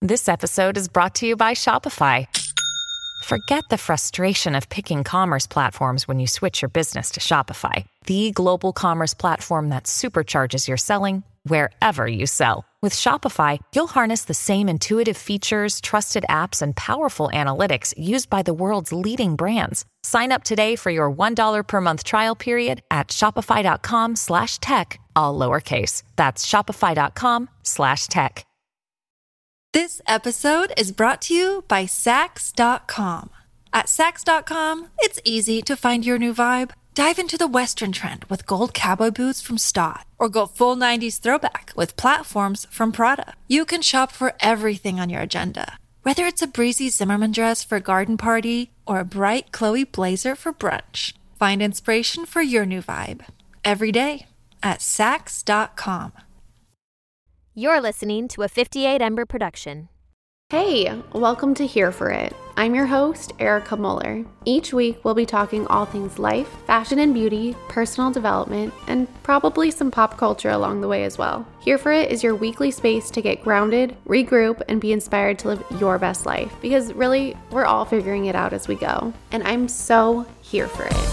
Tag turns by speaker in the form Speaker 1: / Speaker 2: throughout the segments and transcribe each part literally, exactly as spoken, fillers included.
Speaker 1: This episode is brought to you by Shopify. Forget the frustration of picking commerce platforms when you switch your business to Shopify, the global commerce platform that supercharges your selling wherever you sell. With Shopify, you'll harness the same intuitive features, trusted apps, and powerful analytics used by the world's leading brands. Sign up today for your one dollar per month trial period at shopify.com slash tech, all lowercase. That's shopify.com slash tech.
Speaker 2: This episode is brought to you by Sax dot com. At Sax dot com, it's easy to find your new vibe. Dive into the Western trend with gold cowboy boots from Stott, or go full nineties throwback with platforms from Prada. You can shop for everything on your agenda, whether it's a breezy Zimmermann dress for a garden party or a bright Chloe blazer for brunch. Find inspiration for your new vibe every day at Sax dot com.
Speaker 3: You're listening to a fifty-eight Ember production.
Speaker 4: Hey, welcome to Here For It. I'm your host, Erica Muller. Each week, we'll be talking all things life, fashion and beauty, personal development, and probably some pop culture along the way as well. Here For It is your weekly space to get grounded, regroup, and be inspired to live your best life. Because really, we're all figuring it out as we go. And I'm so here for it.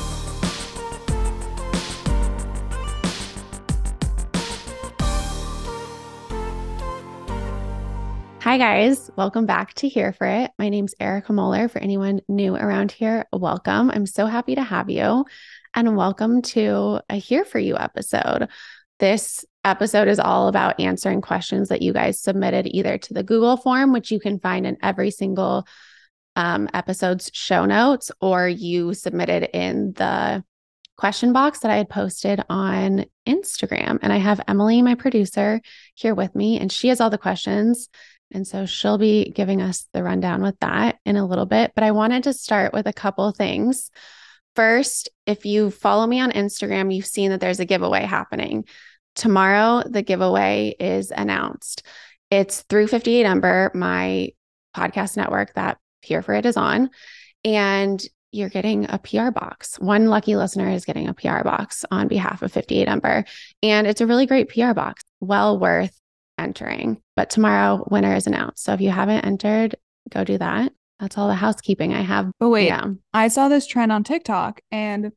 Speaker 4: Hi guys, welcome back to Here For It. My name's Erica Muller. For anyone new around here, welcome. I'm so happy to have you, and welcome to a Here For You episode. This episode is all about answering questions that you guys submitted either to the Google form, which you can find in every single um, episode's show notes, or you submitted in the question box that I had posted on Instagram. And I have Emily, my producer, here with me, and she has all the questions. And so she'll be giving us the rundown with that in a little bit. But I wanted to start with a couple things. First, if you follow me on Instagram, you've seen that there's a giveaway happening. Tomorrow, the giveaway is announced. It's through fifty-eight Ember, my podcast network that Here For It is on. And you're getting a P R box. One lucky listener is getting a P R box on behalf of fifty-eight Ember. And it's a really great P R box, well worth entering. But tomorrow, winner is announced. So if you haven't entered, go do that. That's all the housekeeping I have.
Speaker 5: But wait,
Speaker 4: yeah.
Speaker 5: I saw this trend on TikTok, and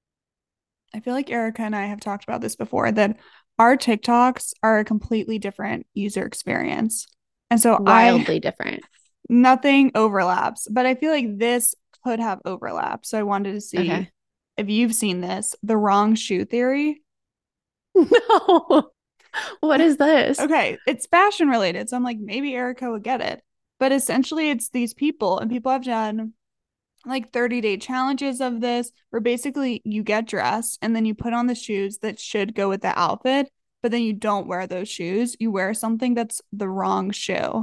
Speaker 5: I feel like Erica and I have talked about this before, that our TikToks are a completely different user experience. And so
Speaker 4: wildly
Speaker 5: I,
Speaker 4: different.
Speaker 5: Nothing overlaps, but I feel like this could have overlap. So I wanted to see
Speaker 4: okay.
Speaker 5: if you've seen this, the wrong shoe theory.
Speaker 4: No. What is this?
Speaker 5: Okay, it's fashion related, so I'm like, maybe Erica would get it. But essentially, it's these people, and people have done like thirty-day challenges of this, where basically you get dressed, and then you put on the shoes that should go with the outfit, but then you don't wear those shoes. You wear something that's the wrong shoe.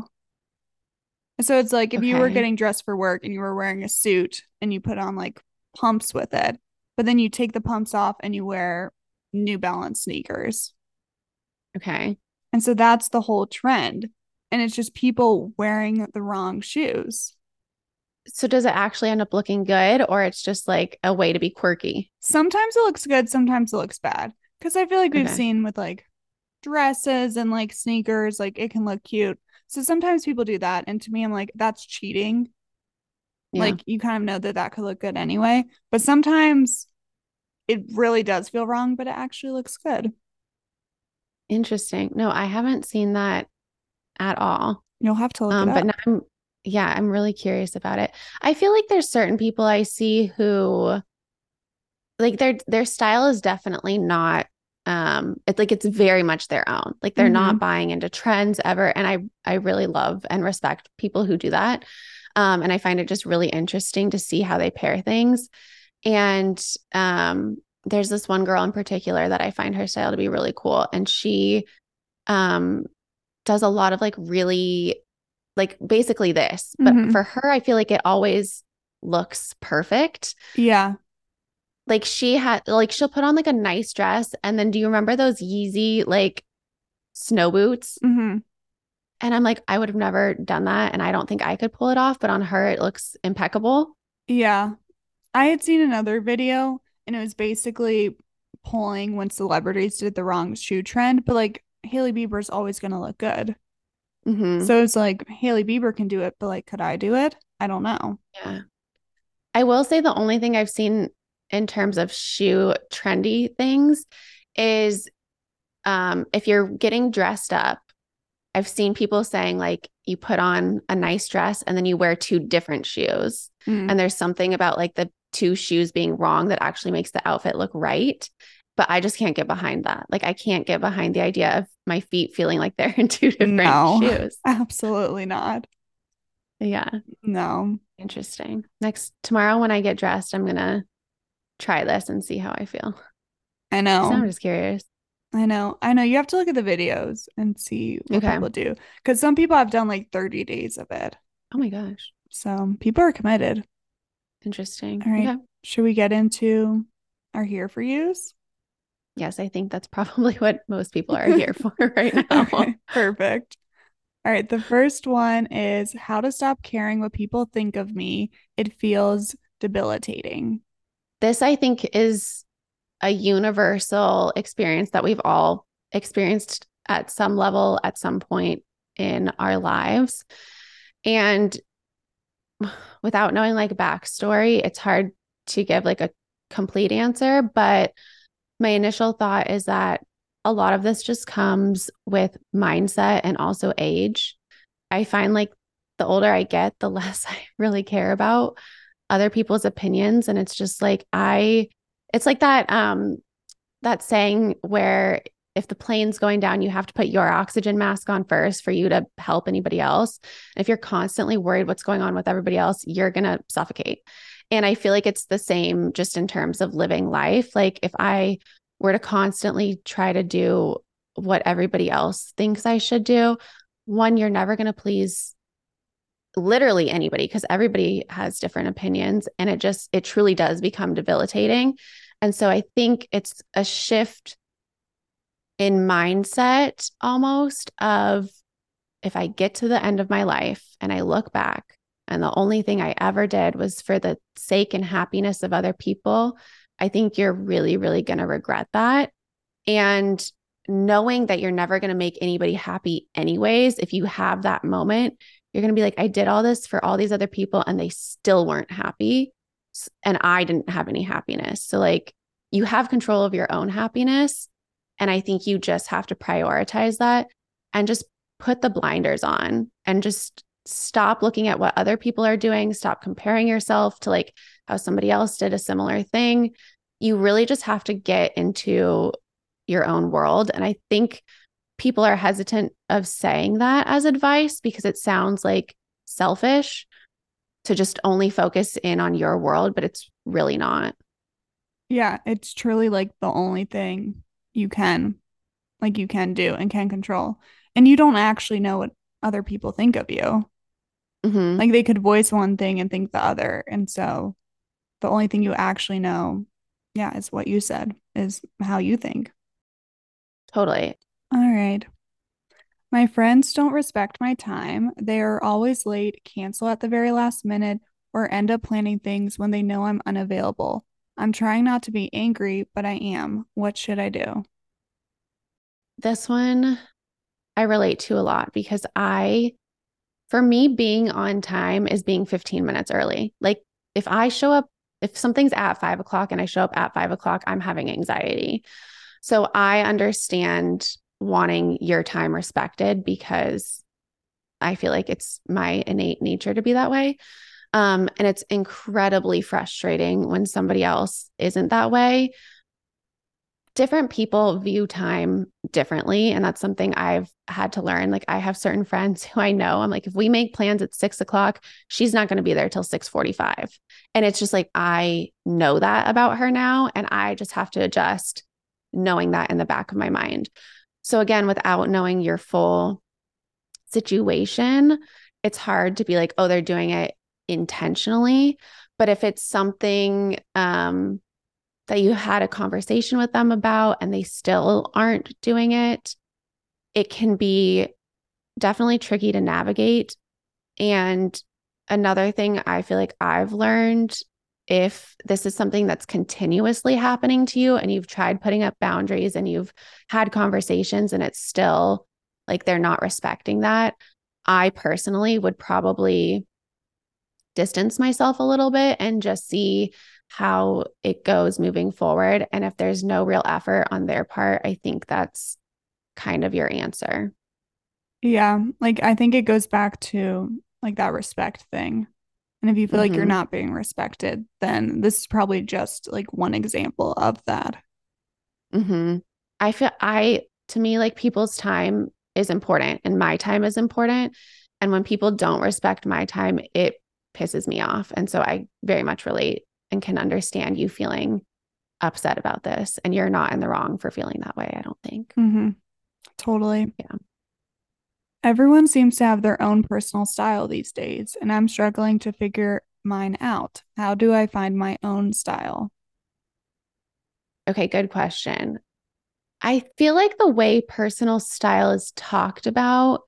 Speaker 5: So it's like if
Speaker 4: okay.
Speaker 5: you were getting dressed for work, and you were wearing a suit, and you put on like pumps with it, but then you take the pumps off, and you wear New Balance sneakers.
Speaker 4: Okay.
Speaker 5: And so that's the whole trend. And it's just people wearing the wrong shoes.
Speaker 4: So does it actually end up looking good, or it's just like a way to be quirky?
Speaker 5: Sometimes it looks good. Sometimes it looks bad. Because I feel like we've
Speaker 4: okay.
Speaker 5: seen with like dresses and like sneakers, like it can look cute. So sometimes people do that. And to me, I'm like, that's cheating. Yeah. Like you kind of know that that could look good anyway. But sometimes it really does feel wrong, but it actually looks good.
Speaker 4: Interesting. No, I haven't seen that at all.
Speaker 5: You'll have to look
Speaker 4: um,
Speaker 5: it up.
Speaker 4: But now I'm, yeah, I'm really curious about it. I feel like there's certain people I see who, like their their style is definitely not, um, it's like it's very much their own. Like they're mm-hmm. not buying into trends ever, and I I really love and respect people who do that. Um, and I find it just really interesting to see how they pair things. And um. There's this one girl in particular that I find her style to be really cool. And she um, does a lot of like really like basically this, but mm-hmm. for her, I feel like it always looks perfect.
Speaker 5: Yeah.
Speaker 4: Like she had, like she'll put on like a nice dress. And then do you remember those Yeezy like snow boots?
Speaker 5: Mm-hmm.
Speaker 4: And I'm like, I would have never done that. And I don't think I could pull it off, but on her, it looks impeccable.
Speaker 5: Yeah. I had seen another video, and it was basically pulling when celebrities did the wrong shoe trend, but like Hailey Bieber's always going to look good.
Speaker 4: Mm-hmm.
Speaker 5: So it's like Hailey Bieber can do it, but like, could I do it? I don't know.
Speaker 4: Yeah. I will say the only thing I've seen in terms of shoe trendy things is um, if you're getting dressed up, I've seen people saying like you put on a nice dress and then you wear two different shoes.
Speaker 5: Mm.
Speaker 4: And there's something about like the two shoes being wrong that actually makes the outfit look right. But I just can't get behind that. Like I can't get behind the idea of my feet feeling like they're in two different
Speaker 5: No,
Speaker 4: shoes.
Speaker 5: absolutely not.
Speaker 4: Yeah.
Speaker 5: No.
Speaker 4: Interesting. Next tomorrow when I get dressed, I'm going to try this and see how I feel.
Speaker 5: I know.
Speaker 4: I'm just curious.
Speaker 5: I know. I know. You have to look at the videos and see what
Speaker 4: Okay.
Speaker 5: people do. Because some people have done like thirty days of it.
Speaker 4: Oh my gosh.
Speaker 5: So people are committed.
Speaker 4: Interesting.
Speaker 5: All right.
Speaker 4: Okay.
Speaker 5: Should we get into our here for yous?
Speaker 4: Yes, I think that's probably what most people are here for right now.
Speaker 5: Okay, perfect. All right. The first one is how to stop caring what people think of me. It feels debilitating.
Speaker 4: This, I think, is a universal experience that we've all experienced at some level at some point in our lives. And without knowing like backstory, it's hard to give like a complete answer. But my initial thought is that a lot of this just comes with mindset and also age. I find like the older I get, the less I really care about other people's opinions. And it's just like, I, it's like that, um, that saying where if the plane's going down, you have to put your oxygen mask on first for you to help anybody else. And if you're constantly worried what's going on with everybody else, you're going to suffocate. And I feel like it's the same just in terms of living life. Like if I were to constantly try to do what everybody else thinks I should do, one, you're never going to please literally anybody because everybody has different opinions and it just, it truly does become debilitating. And so I think it's a shift in mindset almost of if I get to the end of my life and I look back and the only thing I ever did was for the sake and happiness of other people, I think you're really, really going to regret that. And knowing that you're never going to make anybody happy anyways, if you have that moment, you're going to be like, I did all this for all these other people and they still weren't happy. And I didn't have any happiness. So like you have control of your own happiness. And I think you just have to prioritize that and just put the blinders on and just stop looking at what other people are doing. Stop comparing yourself to like how somebody else did a similar thing. You really just have to get into your own world. And I think people are hesitant of saying that as advice because it sounds like selfish to just only focus in on your world, but it's really not.
Speaker 5: Yeah, it's truly like the only thing you can, like you can do and can control. And you don't actually know what other people think of you.
Speaker 4: Mm-hmm.
Speaker 5: Like they could voice one thing and think the other. And so the only thing you actually know, yeah, is what you said, is how you think.
Speaker 4: Totally.
Speaker 5: All right. My friends don't respect my time. They are always late, cancel at the very last minute, or end up planning things when they know I'm unavailable. I'm trying not to be angry, but I am. What should I do?
Speaker 4: This one I relate to a lot because I, for me, being on time is being fifteen minutes early. Like if I show up, if something's at five o'clock and I show up at five o'clock, I'm having anxiety. So I understand wanting your time respected because I feel like it's my innate nature to be that way. Um, and it's incredibly frustrating when somebody else isn't that way. Different people view time differently. And that's something I've had to learn. Like I have certain friends who I know, I'm like, if we make plans at six o'clock, she's not going to be there till six forty-five. And it's just like, I know that about her now. And I just have to adjust knowing that in the back of my mind. So again, without knowing your full situation, it's hard to be like, oh, they're doing it intentionally. But if it's something um, that you had a conversation with them about and they still aren't doing it, it can be definitely tricky to navigate. And another thing I feel like I've learned, if this is something that's continuously happening to you and you've tried putting up boundaries and you've had conversations and it's still like they're not respecting that, I personally would probably distance myself a little bit and just see how it goes moving forward. And if there's no real effort on their part, I think that's kind of your answer.
Speaker 5: Yeah, like I think it goes back to like that respect thing. And if you feel mm-hmm. like you're not being respected, then this is probably just like one example of that.
Speaker 4: Mm-hmm. I feel I, to me, like people's time is important and my time is important. And when people don't respect my time, it pisses me off. And so I very much relate and can understand you feeling upset about this. And you're not in the wrong for feeling that way, I don't think.
Speaker 5: Mm-hmm. Totally.
Speaker 4: Yeah.
Speaker 5: Everyone seems to have their own personal style these days, and I'm struggling to figure mine out. How do I find my own style?
Speaker 4: Okay, good question. I feel like the way personal style is talked about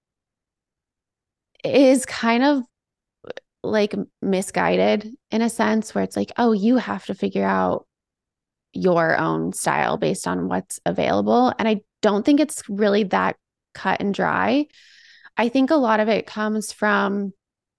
Speaker 4: is kind of like misguided in a sense where it's like, oh, you have to figure out your own style based on what's available. And I don't think it's really that cut and dry. I think a lot of it comes from,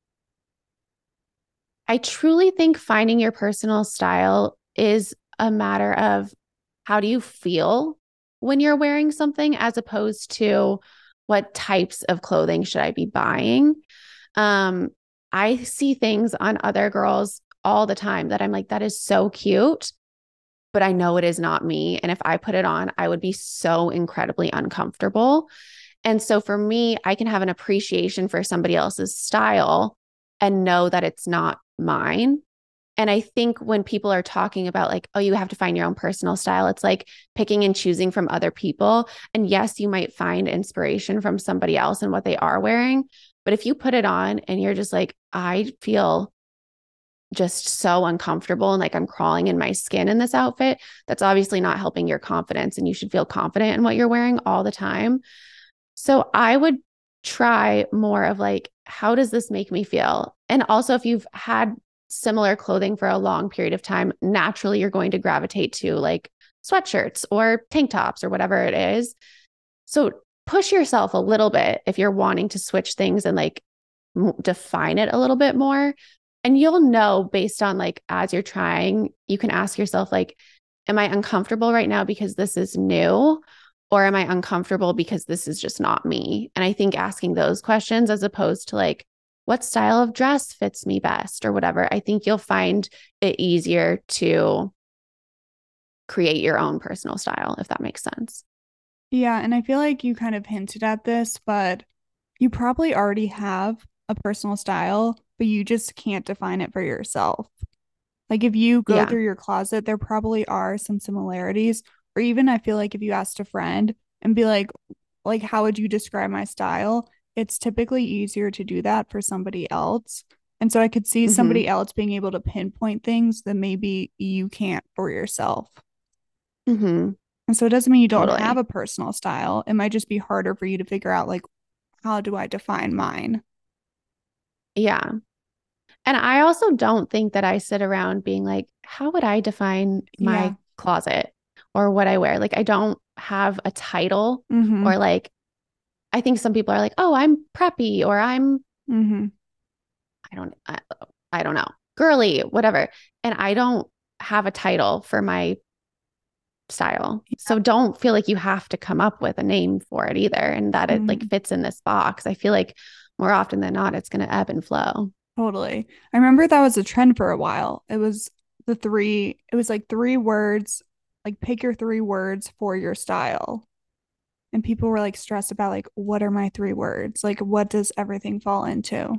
Speaker 4: I truly think finding your personal style is a matter of how do you feel when you're wearing something as opposed to what types of clothing should I be buying. Um, I see things on other girls all the time that I'm like, that is so cute, but I know it is not me. And if I put it on, I would be so incredibly uncomfortable. And so for me, I can have an appreciation for somebody else's style and know that it's not mine. And I think when people are talking about like, oh, you have to find your own personal style, it's like picking and choosing from other people. And yes, you might find inspiration from somebody else and what they are wearing. But if you put it on and you're just like, I feel just so uncomfortable and like I'm crawling in my skin in this outfit, that's obviously not helping your confidence. And you should feel confident in what you're wearing all the time. So I would try more of like, how does this make me feel? And also if you've had similar clothing for a long period of time, naturally you're going to gravitate to like sweatshirts or tank tops or whatever it is. So push yourself a little bit if you're wanting to switch things and like m- define it a little bit more. And you'll know based on like, as you're trying, you can ask yourself like, am I uncomfortable right now because this is new? Or am I uncomfortable because this is just not me? And I think asking those questions as opposed to like, what style of dress fits me best or whatever, I think you'll find it easier to create your own personal style, if that makes sense.
Speaker 5: Yeah. And I feel like you kind of hinted at this, but you probably already have a personal style, but you just can't define it for yourself. Like if you go yeah. through your closet, there probably are some similarities. Or even I feel like if you asked a friend and be like, like, how would you describe my style? It's typically easier to do that for somebody else. And so I could see mm-hmm. somebody else being able to pinpoint things that maybe you can't for yourself.
Speaker 4: Mm-hmm.
Speaker 5: And so it doesn't mean you don't
Speaker 4: totally.
Speaker 5: have a personal style. It might just be harder for you to figure out, like, how do I define mine?
Speaker 4: Yeah. And I also don't think that I sit around being like, how would I define my yeah. closet or what I wear? Like, I don't have a title mm-hmm. or like, I think some people are like, oh, I'm preppy or I'm,
Speaker 5: mm-hmm.
Speaker 4: I don't, I, I don't know, girly, whatever. And I don't have a title for my style. Yeah. So don't feel like you have to come up with a name for it either. And that mm-hmm. it like fits in this box. I feel like more often than not, it's going to ebb and flow.
Speaker 5: Totally. I remember that was a trend for a while. It was the three, it was like three words, like pick your three words for your style. And people were like stressed about like, what are my three words? Like, what does everything fall into?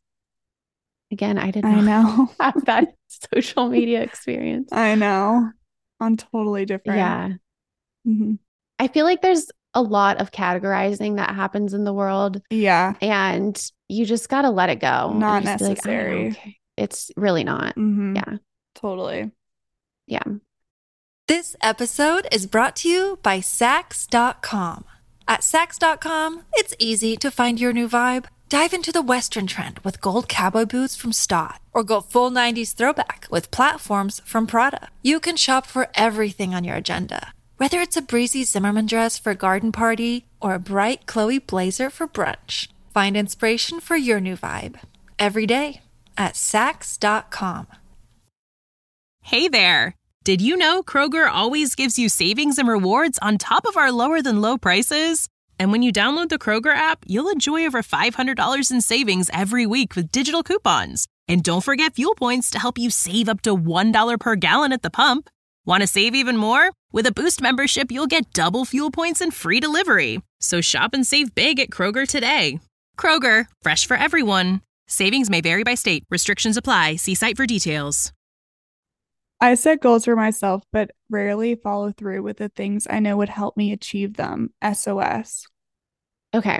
Speaker 4: Again, I did
Speaker 5: I
Speaker 4: not
Speaker 5: know.
Speaker 4: have that social media experience.
Speaker 5: I know. I'm totally different.
Speaker 4: Yeah.
Speaker 5: Mm-hmm.
Speaker 4: I feel like there's a lot of categorizing that happens in the world.
Speaker 5: Yeah.
Speaker 4: And you just got to let it go.
Speaker 5: Not necessary.
Speaker 4: Like, okay. It's really not.
Speaker 5: Mm-hmm.
Speaker 4: Yeah.
Speaker 5: Totally.
Speaker 4: Yeah.
Speaker 2: This episode is brought to you by Sax dot com. At Sax dot com, it's easy to find your new vibe. Dive into the Western trend with gold cowboy boots from Stott, or go full nineties throwback with platforms from Prada. You can shop for everything on your agenda, whether it's a breezy Zimmermann dress for a garden party or a bright Chloe blazer for brunch. Find inspiration for your new vibe every day at Sax dot com.
Speaker 6: Hey there! Did you know Kroger always gives you savings and rewards on top of our lower than low prices? And when you download the Kroger app, you'll enjoy over five hundred dollars in savings every week with digital coupons. And don't forget fuel points to help you save up to one dollar per gallon at the pump. Want to save even more? With a Boost membership, you'll get double fuel points and free delivery. So shop and save big at Kroger today. Kroger, fresh for everyone. Savings may vary by state. Restrictions apply. See site for details.
Speaker 5: I set goals for myself, but rarely follow through with the things I know would help me achieve them. S O S.
Speaker 4: Okay.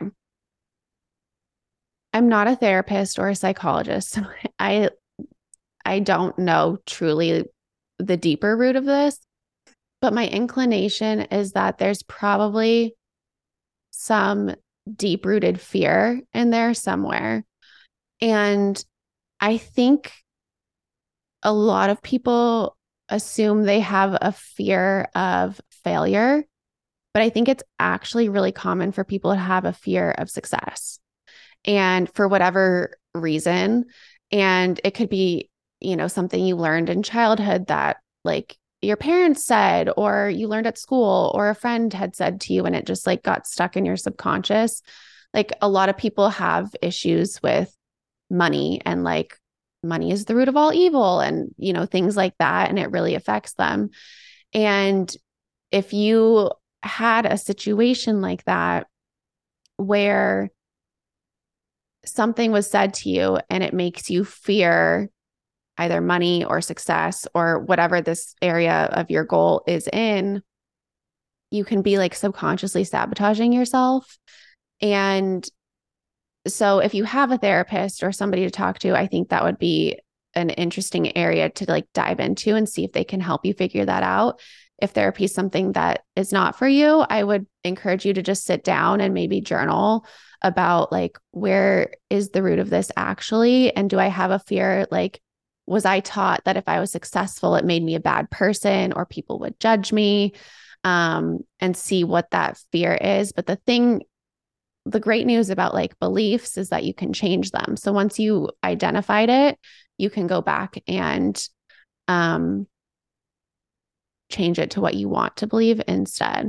Speaker 4: I'm not a therapist or a psychologist, so I I don't know truly the deeper root of this, but my inclination is that there's probably some deep-rooted fear in there somewhere. And I think a lot of people assume they have a fear of failure, but I think it's actually really common for people to have a fear of success. And for whatever reason, and it could be, you know, something you learned in childhood that like your parents said, or you learned at school, or a friend had said to you, and it just like got stuck in your subconscious. Like a lot of people have issues with money, and like money is the root of all evil, and, you know, things like that. And it really affects them. And if you had a situation like that where something was said to you and it makes you fear either money or success or whatever this area of your goal is in, you can be like subconsciously sabotaging yourself. And so if you have a therapist or somebody to talk to, I think that would be an interesting area to like dive into and see if they can help you figure that out. If therapy is something that is not for you, I would encourage you to just sit down and maybe journal about like, where is the root of this actually? And do I have a fear? Like, was I taught that if I was successful, it made me a bad person or people would judge me? Um, and see what that fear is. But the thing, the great news about like beliefs is that you can change them. So once you identified it, you can go back and um, change it to what you want to believe instead.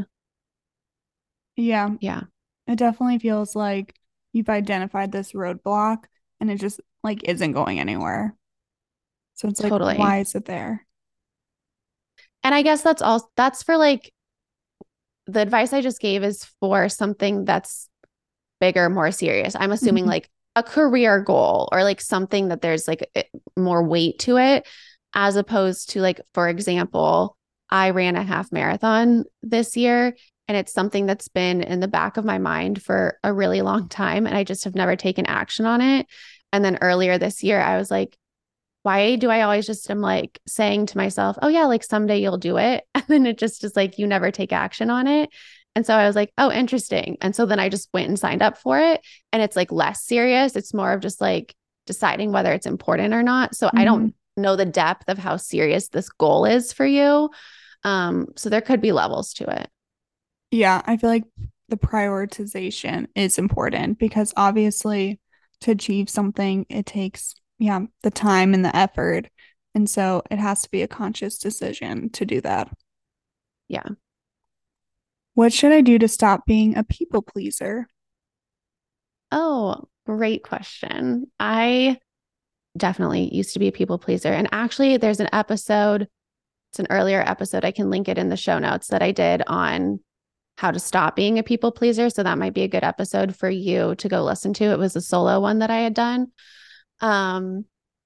Speaker 5: Yeah.
Speaker 4: Yeah.
Speaker 5: It definitely feels like you've identified this roadblock and it just like isn't going anywhere. So it's like,
Speaker 4: Totally.
Speaker 5: Why is it there?
Speaker 4: And I guess that's all, that's for like, the advice I just gave is for something that's bigger, more serious. I'm assuming
Speaker 5: Mhm.
Speaker 4: like a career goal or like something that there's like more weight to it, as opposed to like, for example, I ran a half marathon this year, and it's something that's been in the back of my mind for a really long time. And I just have never taken action on it. And then earlier this year, I was like, why do I always just am like saying to myself, oh yeah, like someday you'll do it. And then it just is like, you never take action on it. And so I was like, oh, interesting. And so then I just went and signed up for it. And it's like less serious. It's more of just like deciding whether it's important or not. So
Speaker 5: Mm-hmm.
Speaker 4: I don't know the depth of how serious this goal is for you. Um, so there could be levels to it.
Speaker 5: Yeah, I feel like the prioritization is important because obviously to achieve something, it takes, yeah, the time and the effort. And so it has to be a conscious decision to do that.
Speaker 4: Yeah.
Speaker 5: What should I do to stop being a people pleaser?
Speaker 4: Oh, great question. I definitely used to be a people pleaser. And actually, there's an episode, it's an earlier episode, I can link it in the show notes, that I did on how to stop being a people pleaser. So that might be a good episode for you to go listen to. It was a solo one that I had done. Um,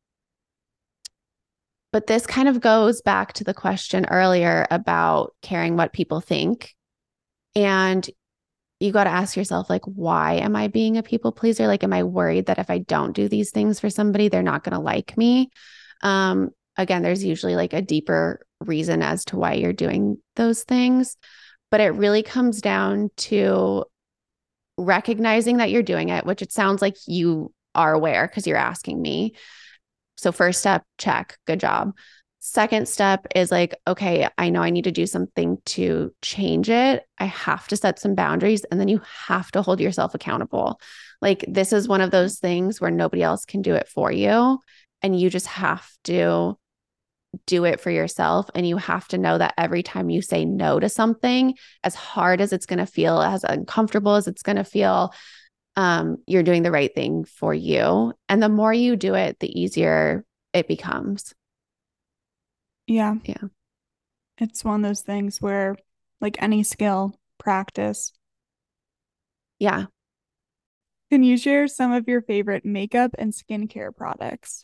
Speaker 4: but this kind of goes back to the question earlier about caring what people think. And you got to ask yourself, like, why am I being a people pleaser? Like, am I worried that if I don't do these things for somebody, they're not going to like me? Um, again, there's usually like a deeper reason as to why you're doing those things. But it really comes down to recognizing that you're doing it, which it sounds like you are aware because you're asking me. So first step, check, good job. Second step is like, okay, I know I need to do something to change it. I have to set some boundaries, and then you have to hold yourself accountable. Like, this is one of those things where nobody else can do it for you, and you just have to do it for yourself. And you have to know that every time you say no to something, as hard as it's going to feel, as uncomfortable as it's going to feel, um, you're doing the right thing for you. And the more you do it, the easier it becomes.
Speaker 5: Yeah.
Speaker 4: Yeah.
Speaker 5: It's one of those things where, like any skill, practice.
Speaker 4: Yeah.
Speaker 5: Can you share some of your favorite makeup and skincare products?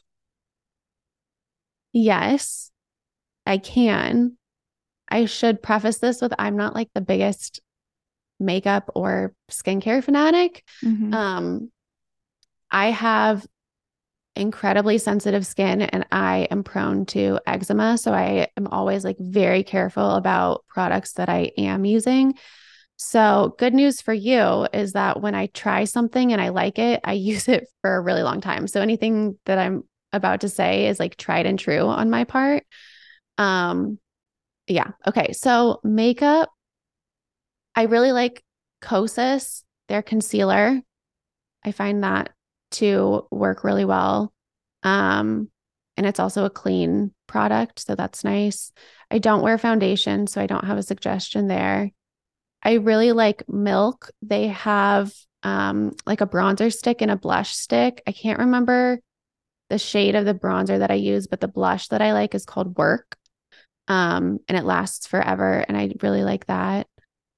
Speaker 4: Yes, I can. I should preface this with I'm not like the biggest makeup or skincare fanatic.
Speaker 5: Mm-hmm.
Speaker 4: Um, I have incredibly sensitive skin and I am prone to eczema. So I am always like very careful about products that I am using. So good news for you is that when I try something and I like it, I use it for a really long time. So anything that I'm about to say is like tried and true on my part. Um, yeah. Okay. So makeup, I really like Kosas, their concealer. I find that to work really well. Um, and it's also a clean product, so that's nice. I don't wear foundation, so I don't have a suggestion there. I really like Milk. They have um, like a bronzer stick and a blush stick. I can't remember the shade of the bronzer that I use, but the blush that I like is called Work. Um, and it lasts forever, and I really like that.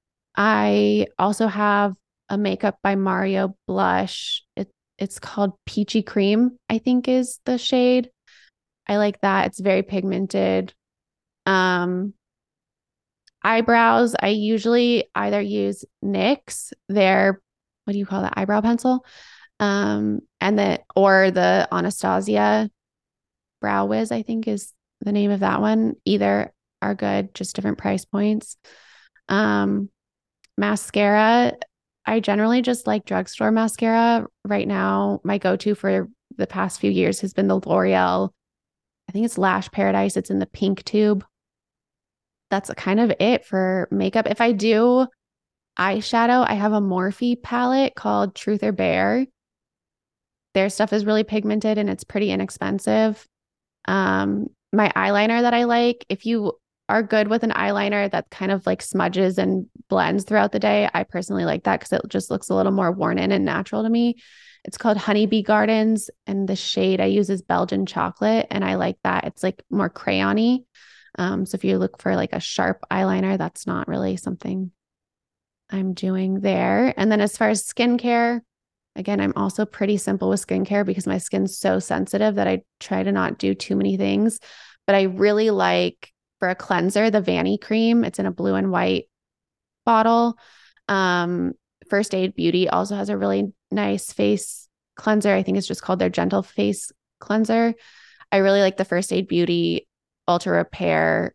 Speaker 4: I also have a Makeup by Mario blush. It, it's called Peachy Cream, I think is the shade. I like that. It's very pigmented. Um, eyebrows, I usually either use NYX, their, what do you call that? Eyebrow pencil. Um, and the, or the Anastasia Brow Wiz, I think is the name of that one. Either are good, just different price points. Um, mascara, I generally just like drugstore mascara. Right now, my go-to for the past few years has been the L'Oreal, I think it's Lash Paradise. It's in the pink tube. That's kind of it for makeup. If I do eyeshadow, I have a Morphe palette called Truth or Bear. Their stuff is really pigmented and it's pretty inexpensive. Um, my eyeliner that I like, if you are good with an eyeliner that kind of like smudges and blends throughout the day, I personally like that because it just looks a little more worn in and natural to me. It's called Honeybee Gardens, and the shade I use is Belgian Chocolate, and I like that. It's like more crayon-y. Um, so if you look for like a sharp eyeliner, that's not really something I'm doing there. And then as far as skincare, again, I'm also pretty simple with skincare because my skin's so sensitive that I try to not do too many things. But I really like, for a cleanser, the Vanny cream. It's in a blue and white bottle. Um, First Aid Beauty also has a really nice face cleanser. I think it's just called their Gentle Face Cleanser. I really like the First Aid Beauty Ultra Repair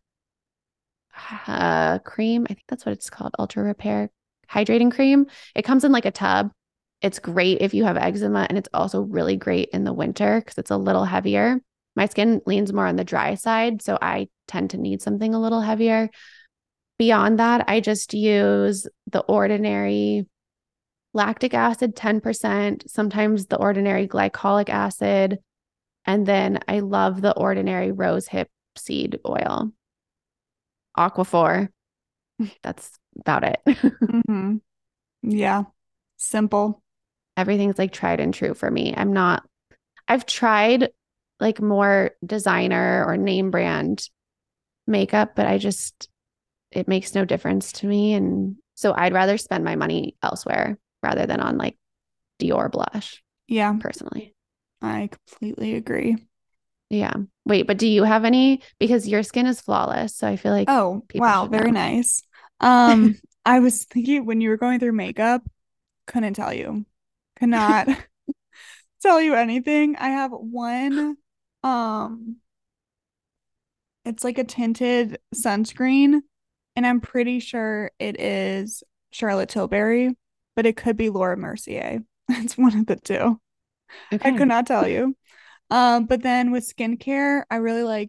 Speaker 4: uh, cream. I think that's what it's called. Ultra Repair Hydrating Cream. It comes in like a tub. It's great if you have eczema, and it's also really great in the winter because it's a little heavier. My skin leans more on the dry side, so I tend to need something a little heavier. Beyond that, I just use the Ordinary lactic acid, ten percent, sometimes the Ordinary glycolic acid, and then I love the Ordinary rose hip seed oil. Aquaphor. That's about it.
Speaker 5: Mm-hmm. Yeah. Simple.
Speaker 4: Everything's like tried and true for me. I'm not, I've tried like more designer or name brand makeup, but I just, it makes no difference to me. And so I'd rather spend my money elsewhere rather than on like Dior blush.
Speaker 5: Yeah.
Speaker 4: Personally.
Speaker 5: I completely agree.
Speaker 4: Yeah. Wait, but do you have any? Because your skin is flawless. So I feel like,
Speaker 5: oh,
Speaker 4: people
Speaker 5: wow.
Speaker 4: should
Speaker 5: Very
Speaker 4: know.
Speaker 5: nice. Um, I was thinking when you were going through makeup, couldn't tell you. Cannot tell you anything. I have one, um, it's like a tinted sunscreen, and I'm pretty sure it is Charlotte Tilbury, but it could be Laura Mercier. It's one of the two. I
Speaker 4: Okay.
Speaker 5: could not tell you. Um, but then with skincare, I really like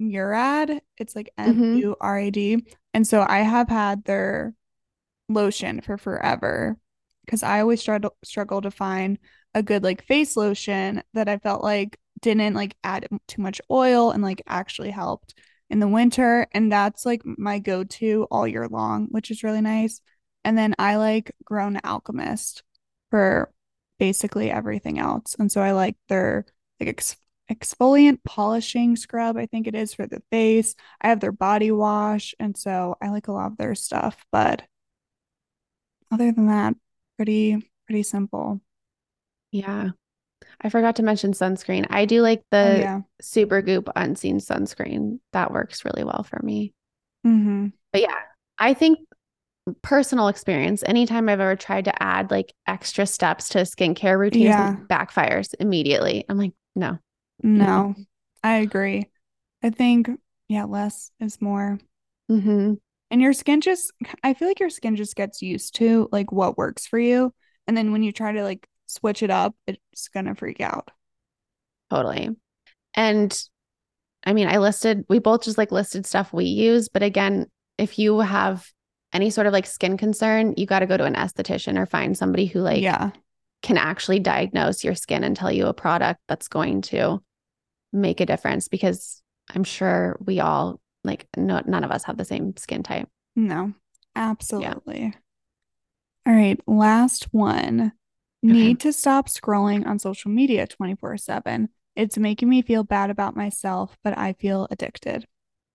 Speaker 5: Murad. It's like
Speaker 4: Mm-hmm.
Speaker 5: M U R A D. And so I have had their lotion for forever because I always struggle struggle to find a good like face lotion that I felt like didn't like add too much oil and like actually helped in the winter. And that's like my go-to all year long, which is really nice. And then I like Grown Alchemist for basically everything else. And so I like their like ex exfoliant polishing scrub, I think it is for the face. I have their body wash, and so I like a lot of their stuff. But other than that, pretty pretty simple.
Speaker 4: Yeah. I forgot to mention sunscreen. I do like
Speaker 5: Oh
Speaker 4: the
Speaker 5: yeah.
Speaker 4: Supergoop unseen sunscreen. That works really well for me.
Speaker 5: Mm-hmm.
Speaker 4: But yeah, I think personal experience, anytime I've ever tried to add like extra steps to a skincare routine, or
Speaker 5: Yeah.
Speaker 4: something, backfires immediately. I'm like, no. Mm-mm.
Speaker 5: No, I agree. I think, yeah, less is more.
Speaker 4: Mm-hmm.
Speaker 5: And your skin just, I feel like your skin just gets used to like what works for you. And then when you try to like switch it up, it's gonna freak out.
Speaker 4: Totally. And I mean, I listed, we both just like listed stuff we use. But again, if you have any sort of like skin concern, you got to go to an esthetician or find somebody who like
Speaker 5: Yeah.
Speaker 4: can actually diagnose your skin and tell you a product that's going to make a difference, because I'm sure we all like, no, none of us have the same skin type.
Speaker 5: No,
Speaker 4: Yeah.
Speaker 5: absolutely. All right, last one.
Speaker 4: Okay.
Speaker 5: Need to stop scrolling on social media twenty-four seven. It's making me feel bad about myself, but I feel addicted.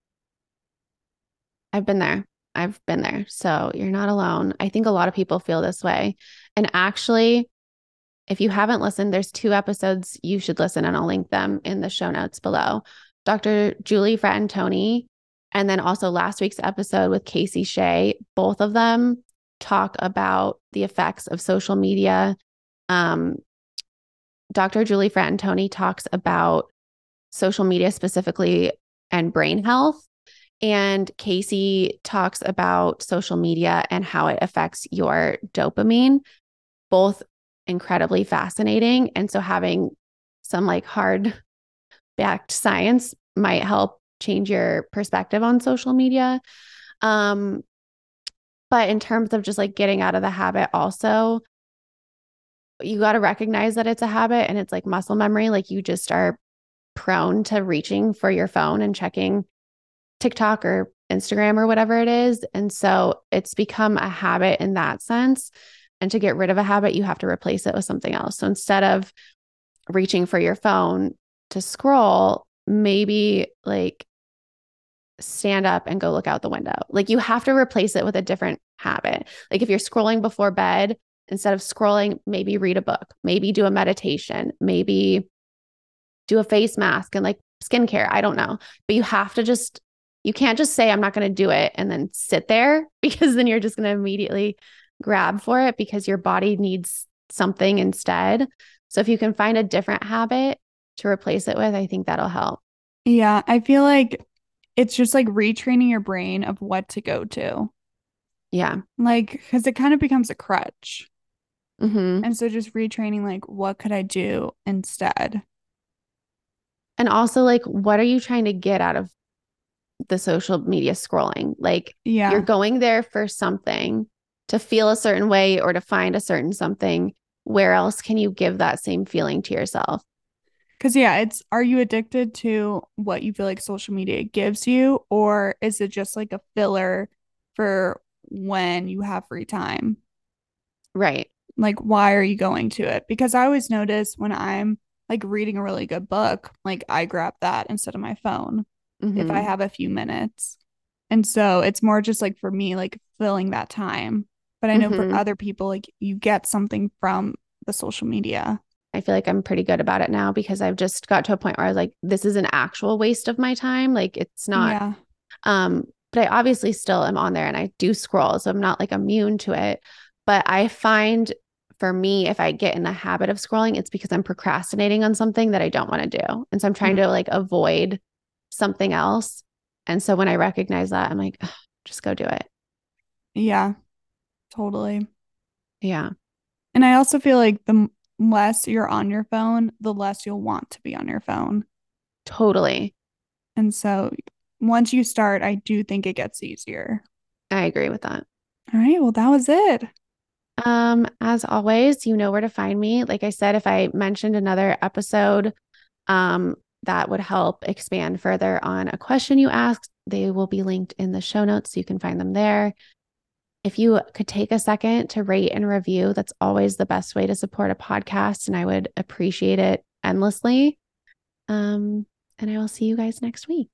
Speaker 4: I've been there. I've been there. So you're not alone. I think a lot of people feel this way. And actually, if you haven't listened, there's two episodes you should listen, and I'll link them in the show notes below. Doctor Julie Fratantoni, and then also last week's episode with Casey Shea. Both of them talk about the effects of social media. Um, Doctor Julie Fratantoni talks about social media specifically and brain health. And Casey talks about social media and how it affects your dopamine, both incredibly fascinating. And so having some like hard backed science might help change your perspective on social media. Um, but in terms of just like getting out of the habit, also, you got to recognize that it's a habit and it's like muscle memory. Like you just are prone to reaching for your phone and checking TikTok or Instagram or whatever it is. And so it's become a habit in that sense. And to get rid of a habit, you have to replace it with something else. So instead of reaching for your phone to scroll, maybe like stand up and go look out the window. Like you have to replace it with a different habit. Like if you're scrolling before bed, instead of scrolling, maybe read a book, maybe do a meditation, maybe do a face mask and like skincare. I don't know. But you have to just, you can't just say, I'm not going to do it and then sit there, because then you're just going to immediately grab for it because your body needs something instead. So if you can find a different habit to replace it with, I think that'll help.
Speaker 5: Yeah, I feel like it's just like retraining your brain of what to go to.
Speaker 4: Yeah.
Speaker 5: Like, because it kind of becomes a crutch.
Speaker 4: Mm-hmm.
Speaker 5: And so just retraining, like, what could I do instead?
Speaker 4: And also, like, what are you trying to get out of the social media scrolling? Like,
Speaker 5: Yeah.
Speaker 4: you're going there for something, to feel a certain way or to find a certain something. Where else can you give that same feeling to yourself?
Speaker 5: Because, yeah, it's, are you addicted to what you feel like social media gives you, or is it just like a filler for when you have free time?
Speaker 4: Right.
Speaker 5: Like, why are you going to it? Because I always notice when I'm like reading a really good book, like I grab that instead of my phone
Speaker 4: Mm-hmm.
Speaker 5: if I have a few minutes. And so it's more just like for me, like filling that time. But I know
Speaker 4: Mm-hmm.
Speaker 5: for other people, like you get something from the social media.
Speaker 4: I feel like I'm pretty good about it now, because I've just got to a point where I was like, this is an actual waste of my time. Like it's not,
Speaker 5: Yeah.
Speaker 4: um, but I obviously still am on there and I do scroll. So I'm not like immune to it. But I find for me, if I get in the habit of scrolling, it's because I'm procrastinating on something that I don't want to do. And so I'm trying
Speaker 5: Mm-hmm.
Speaker 4: to like avoid something else. And so when I recognize that, I'm like, just go do it.
Speaker 5: Yeah, totally.
Speaker 4: Yeah.
Speaker 5: And I also feel like the less you're on your phone, the less you'll want to be on your phone.
Speaker 4: Totally.
Speaker 5: And so once you start, I do think it gets easier.
Speaker 4: I agree with that.
Speaker 5: All right. Well, that was it.
Speaker 4: Um, as always, you know where to find me. Like I said, if I mentioned another episode, um, that would help expand further on a question you asked, they will be linked in the show notes so you can find them there. If you could take a second to rate and review, that's always the best way to support a podcast, and I would appreciate it endlessly. Um, and I will see you guys next week.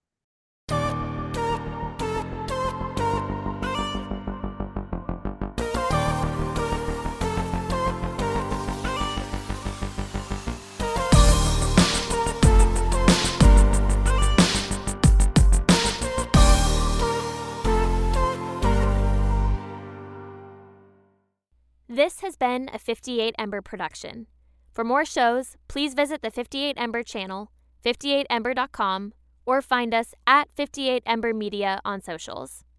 Speaker 3: This has been a fifty-eight Ember production. For more shows, please visit the fifty-eight Ember channel, fifty-eight ember dot com, or find us at fifty-eight Ember Media on socials.